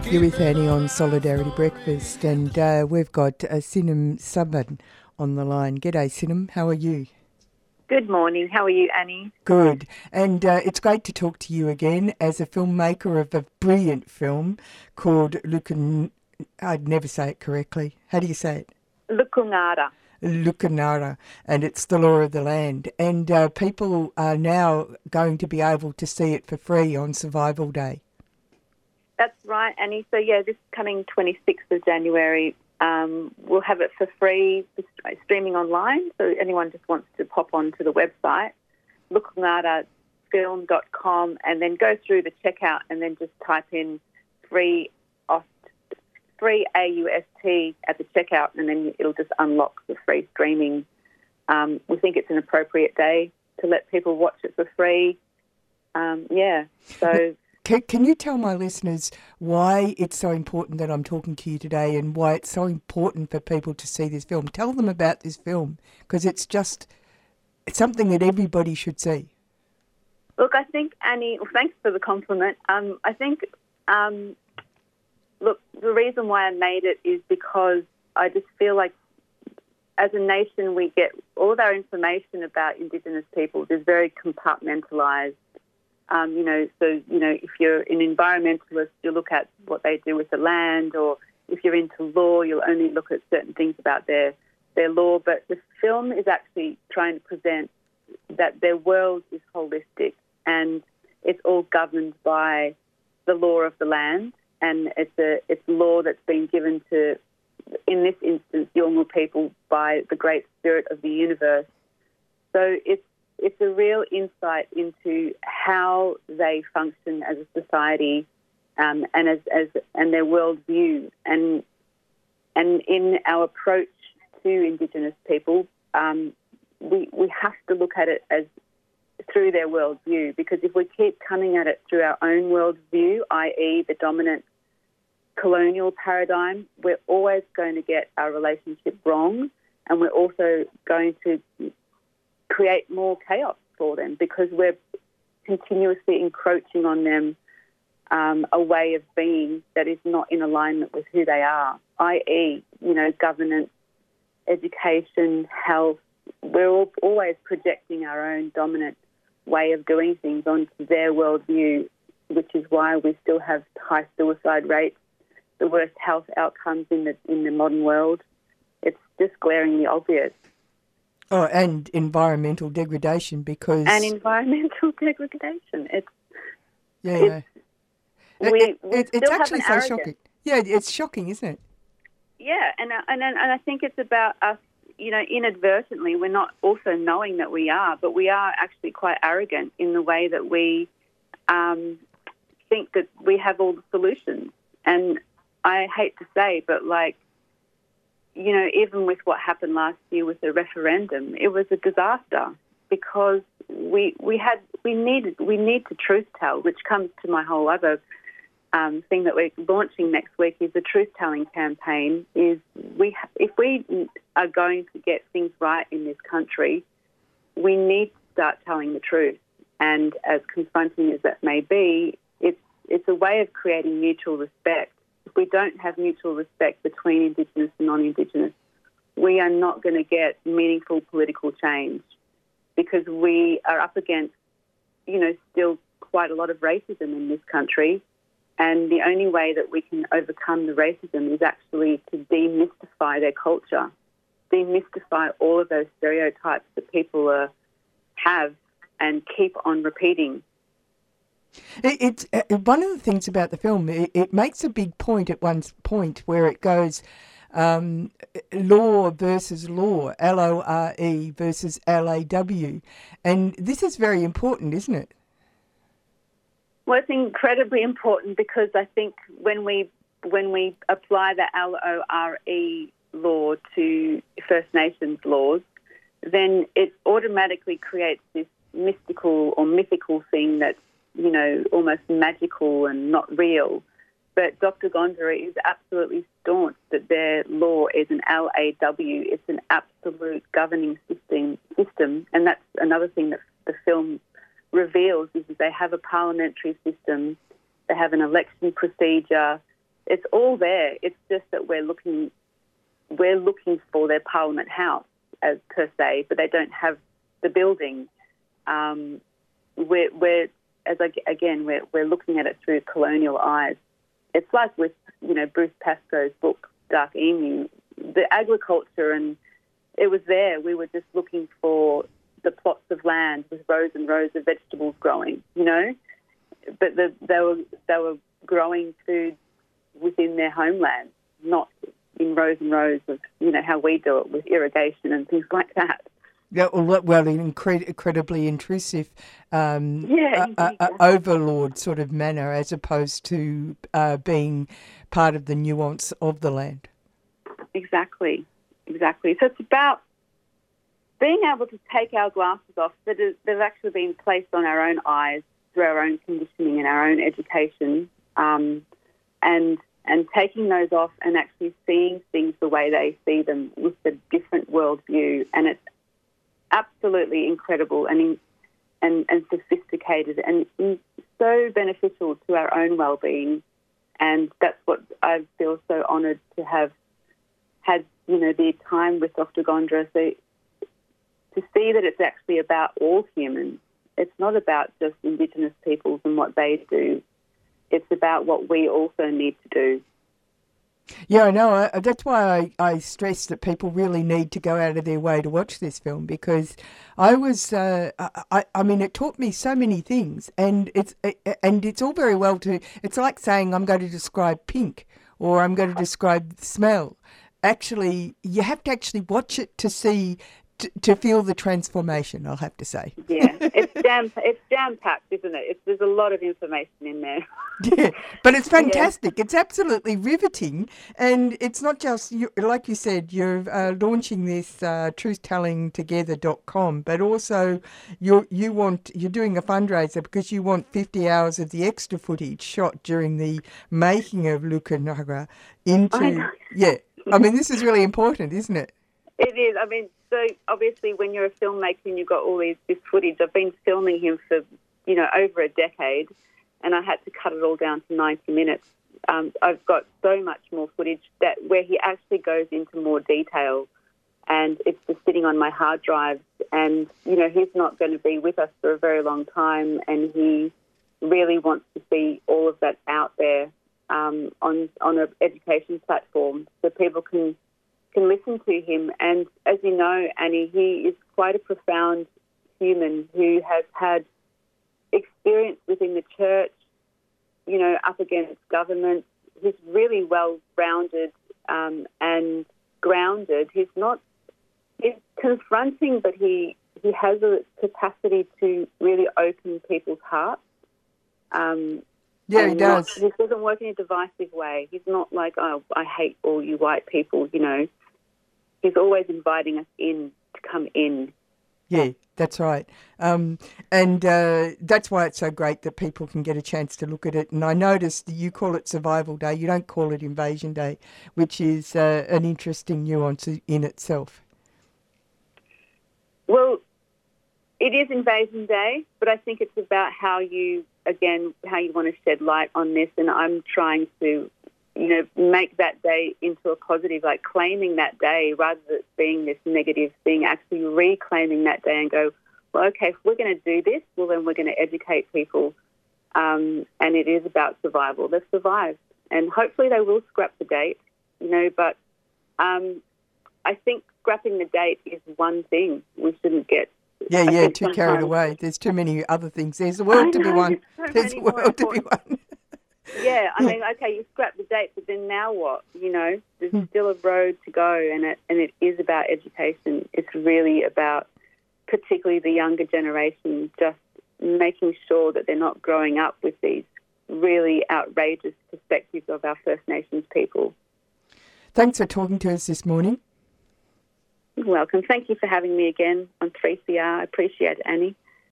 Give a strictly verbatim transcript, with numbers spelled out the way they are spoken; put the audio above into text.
You're with Annie on Solidarity Breakfast, and uh, we've got uh, Sinem Subban on the line. G'day, Sinem. How are you? Good morning. How are you, Annie? Good. And uh, it's great to talk to you again as a filmmaker of a brilliant film called Lucan... I'd never say it correctly. How do you say it? Lukungara. Lucanara, and it's the law of the land. And uh, people are now going to be able to see it for free on Survival Day. That's right, Annie. So, yeah, this coming twenty-sixth of January, um, we'll have it for free, streaming online. So anyone just wants to pop onto the website, lukungara film dot com, and then go through the checkout and then just type in free Aust, free A U S T at the checkout, and then it'll just unlock the free streaming. Um, we think it's an appropriate day to let people watch it for free. Um, yeah, so... Can, can you tell my listeners why it's so important that I'm talking to you today and why it's so important for people to see this film? Tell them about this film, because it's just it's something that everybody should see. Look, I think, Annie, well, thanks for the compliment. Um, I think, um, look, the reason why I made it is because I just feel like as a nation we get all of our information about Indigenous peoples is very compartmentalised. Um, you know, so, you know, if you're an environmentalist, you look at what they do with the land, or if you're into law, you'll only look at certain things about their, their law. But the film is actually trying to present that their world is holistic and it's all governed by the law of the land, and it's a it's law that's been given to, in this instance, Yolngu people by the Great Spirit of the universe. So it's It's a real insight into how they function as a society, um, and as, as and their worldview, and and in our approach to Indigenous people, um, we we have to look at it as through their worldview, because if we keep coming at it through our own worldview, that is, the dominant colonial paradigm, we're always going to get our relationship wrong, and we're also going to create more chaos for them because we're continuously encroaching on them um, a way of being that is not in alignment with who they are, that is, you know, governance, education, health. We're all, always projecting our own dominant way of doing things onto their worldview, which is why we still have high suicide rates, the worst health outcomes in the in the modern world. It's just glaringly obvious. Oh, and environmental degradation because... And environmental degradation. It's... Yeah, it's, yeah. We, it, we it, it's actually so arrogance. shocking. Yeah, it's shocking, isn't it? Yeah, and, and, and I think it's about us, you know, inadvertently, we're not also knowing that we are, but we are actually quite arrogant in the way that we um, think that we have all the solutions. And I hate to say, but like, you know, even with what happened last year with the referendum, it was a disaster because we we had we needed we need to truth tell, which comes to my whole other um, thing that we're launching next week is the truth telling campaign. Is we if we are going to get things right in this country, we need to start telling the truth. And as confronting as that may be, it's it's a way of creating mutual respect. If we don't have mutual respect between Indigenous and non-Indigenous, we are not going to get meaningful political change because we are up against, you know, still quite a lot of racism in this country. And the only way that we can overcome the racism is actually to demystify their culture, demystify all of those stereotypes that people are, have and keep on repeating. It, it's uh, one of the things about the film. It, it makes a big point at one point where it goes um, law versus law, L O R E versus L A W, and this is very important, isn't it? Well, it's incredibly important because I think when we when we apply the L O R E law to First Nations laws, then it automatically creates this mystical or mythical thing that's, you know, almost magical and not real. But Doctor Gondry is absolutely staunch that their law is an L A W. It's an absolute governing system, system, and that's another thing that the film reveals is that they have a parliamentary system, they have an election procedure, it's all there. It's just that we're looking we're looking for their Parliament House as per se, but they don't have the building. Um, we're, we're as I, again we're we're looking at it through colonial eyes. It's like with you know Bruce Pascoe's book Dark Emu, the agriculture, and it was there. We were just looking for the plots of land with rows and rows of vegetables growing, you know, but the, they were they were growing food within their homeland, not in rows and rows of, you know, how we do it with irrigation and things like that. Yeah, well, well incred- incredibly intrusive, um, yeah, a, a, a overlord sort of manner, as opposed to uh, being part of the nuance of the land. Exactly, exactly. So it's about being able to take our glasses off that is, they've actually been placed on our own eyes through our own conditioning and our own education, um, and and taking those off and actually seeing things the way they see them with a different worldview. And it's absolutely incredible and and, and sophisticated and so beneficial to our own well-being. And that's what I feel so honoured to have had, you know, the time with Doctor Gondra. So to see that it's actually about all humans. It's not about just Indigenous peoples and what they do. It's about what we also need to do. Yeah, I know. I, that's why I, I stress that people really need to go out of their way to watch this film, because I was, uh, I, I mean, it taught me so many things, and it's and it's all very well to, it's like saying I'm going to describe pink or I'm going to describe smell. Actually, you have to actually watch it to see, to, to feel the transformation, I'll have to say. Yeah, it's jam, it's jam-packed, isn't it? It's, there's a lot of information in there. Yeah, but it's fantastic. Yeah. It's absolutely riveting, and it's not just, you, like you said, you're uh, launching this uh, truth telling together dot com, but also you you want you're doing a fundraiser because you want fifty hours of the extra footage shot during the making of Lucanagara into yeah. I mean, this is really important, isn't it? It is. I mean, so obviously when you're a filmmaker and you've got all these this footage, I've been filming him for, you know, over a decade, and I had to cut it all down to ninety minutes. Um, I've got so much more footage that where he actually goes into more detail, and it's just sitting on my hard drives. And, you know, he's not going to be with us for a very long time, and he really wants to see all of that out there um, on on an education platform so people can can listen to him. And as you know, Annie, he is quite a profound human who has had experience within the church, you know, up against government. He's really well-rounded um, and grounded. He's not, he's confronting, but he, he has a capacity to really open people's hearts. Um, yeah, he does. Not, he doesn't work in a divisive way. He's not like, oh, I hate all you white people, you know. He's always inviting us in to come in. Yeah, that's right. Um, and uh, that's why it's so great that people can get a chance to look at it. And I noticed that you call it Survival Day. You don't call it Invasion Day, which is uh, an interesting nuance in itself. Well, it is Invasion Day, but I think it's about how you, again, how you want to shed light on this. And I'm trying to, you know, make that day into a positive, like claiming that day rather than it being this negative thing, actually reclaiming that day and go, well, okay, if we're going to do this, well, then we're going to educate people. Um, and it is about survival. They've survived. And hopefully they will scrap the date, you know, but um, I think scrapping the date is one thing. We shouldn't get... Yeah, yeah, too carried away. There's too many other things. There's a world know, to be won. There's, so there's a world to be won. Yeah, I mean, okay, you scrap the date, but then now what? You know, there's still a road to go, and it and it is about education. It's really about, particularly the younger generation, just making sure that they're not growing up with these really outrageous perspectives of our First Nations people. Thanks for talking to us this morning. You're welcome. Thank you for having me again on three C R. I appreciate it, Annie.